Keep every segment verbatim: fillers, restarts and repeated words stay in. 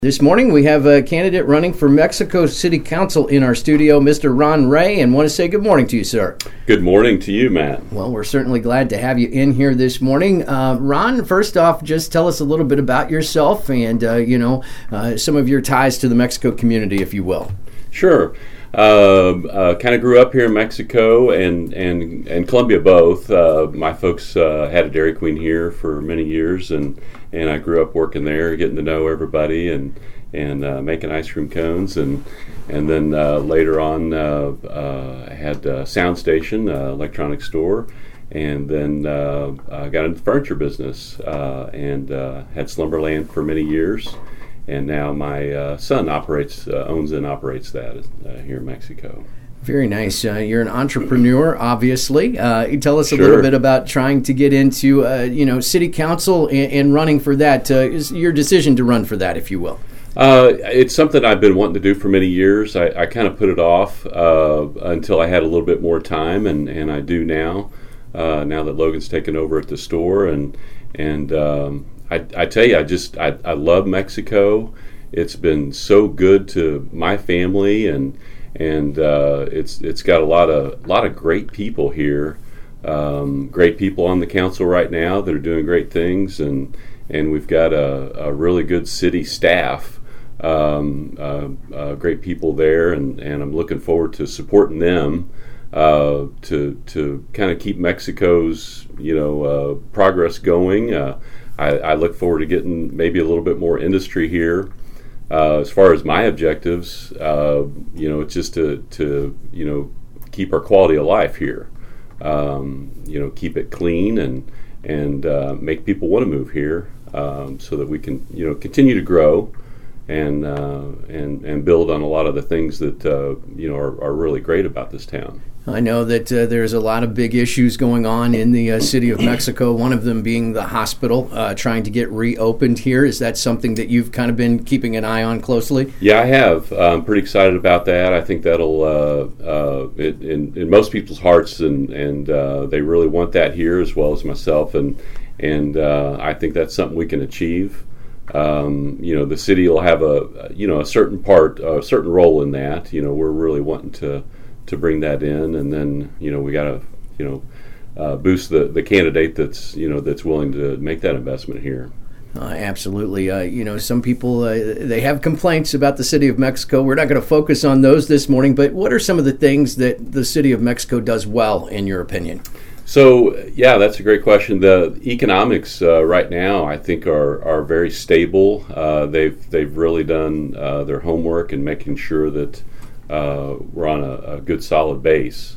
This morning we have a candidate running for Mexico City Council in our studio, Mister Ron Ray, and want to say good morning to you, sir. Good morning to you, Matt. Well, we're certainly glad to have you in here this morning. Uh, Ron, first off, just tell us a little bit about yourself and, uh, you know, uh, some of your ties to the Mexico community, if you will. Sure. Uh, uh, kind of grew up here in Mexico and, and, and Colombia both. Uh, my folks uh, had a Dairy Queen here for many years, and, and I grew up working there, getting to know everybody and and uh, making ice cream cones. And and then uh, later on, uh, uh, I had a sound station, uh, electronics store, and then uh, I got into the furniture business uh, and uh, had Slumberland for many years. And now my uh, son operates, uh, owns and operates that uh, here in Mexico. Very nice. Uh, you're an entrepreneur, obviously. Uh, you tell us a Sure. little bit about trying to get into, uh, you know, city council and, and running for that. Uh, is your decision to run for that, if you will? Uh, it's something I've been wanting to do for many years. I, I kind of put it off uh, until I had a little bit more time, and, and I do now. Uh, now that Logan's taken over at the store, and and um, I, I tell you, I just I, I love Mexico. It's been so good to my family, and and uh, it's it's got a lot of lot of great people here. Um, great people on the council right now that are doing great things, and and we've got a, a really good city staff. Um, uh, uh, great people there, and, and I'm looking forward to supporting them uh, to to kind of keep Mexico's you know uh, progress going. Uh, I, I look forward to getting maybe a little bit more industry here. Uh, as far as my objectives, uh, you know, it's just to to you know keep our quality of life here. Um, you know, keep it clean and and uh, make people want to move here, um, so that we can you know continue to grow and uh, and and build on a lot of the things that uh, you know are, are really great about this town. I know that uh, there's a lot of big issues going on in the uh, city of Mexico, one of them being the hospital, uh, trying to get reopened here. Is that something that you've kind of been keeping an eye on closely? Yeah, I have. Uh, I'm pretty excited about that. I think that'll, uh, uh, it, in, in most people's hearts, and, and uh, they really want that here as well as myself, and, and uh, I think that's something we can achieve. Um, you know, the city will have a, you know, a certain part, a certain role in that. You know, we're really wanting to to bring that in, and then you know we got to you know uh, boost the, the candidate that's you know that's willing to make that investment here. Uh, absolutely. Uh, you know, some people uh, they have complaints about the city of Mexico. We're not going to focus on those this morning, but what are some of the things that the city of Mexico does well, in your opinion? So, yeah, that's a great question. The economics uh, right now, I think, are are very stable. Uh, they've they've really done uh, their homework and making sure that uh, we're on a, a good, solid base.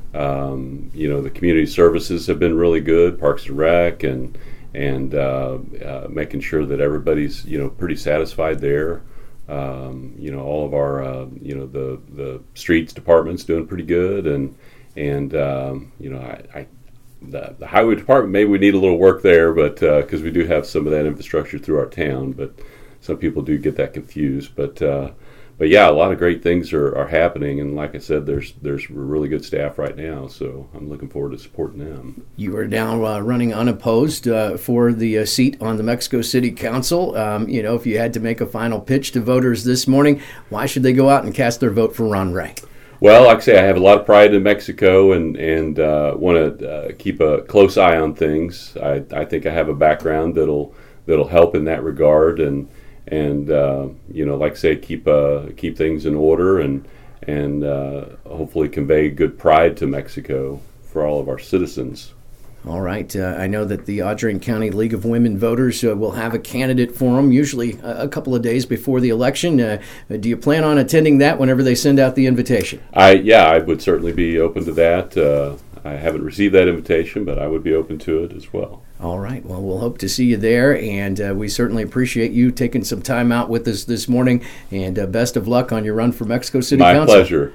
Um, you know, the community services have been really good, Parks and Rec, and and uh, uh, making sure that everybody's you know pretty satisfied there. Um, you know, all of our uh, you know the the streets department's doing pretty good, and and um, you know I. I The, the highway department, maybe we need a little work there, but because uh, we do have some of that infrastructure through our town, but some people do get that confused. But uh, but yeah, a lot of great things are, are happening, and like I said, there's there's really good staff right now, so I'm looking forward to supporting them. You are now uh, running unopposed uh, for the uh, seat on the Mexico City Council. Um, you know, if you had to make a final pitch to voters this morning, why should they go out and cast their vote for Ron Ray? Well, like I say, I have a lot of pride in Mexico, and and uh, want to uh, keep a close eye on things. I, I think I have a background that'll that'll help in that regard, and and uh, you know, like I say, keep uh, keep things in order, and and uh, hopefully convey good pride to Mexico for all of our citizens. All right. Uh, I know that the Audrain County League of Women Voters uh, will have a candidate for them, usually a, a couple of days before the election. Uh, do you plan on attending that whenever they send out the invitation? I yeah, I would certainly be open to that. Uh, I haven't received that invitation, but I would be open to it as well. All right. Well, we'll hope to see you there, and uh, we certainly appreciate you taking some time out with us this morning, and uh, best of luck on your run for Mexico City My Council. pleasure.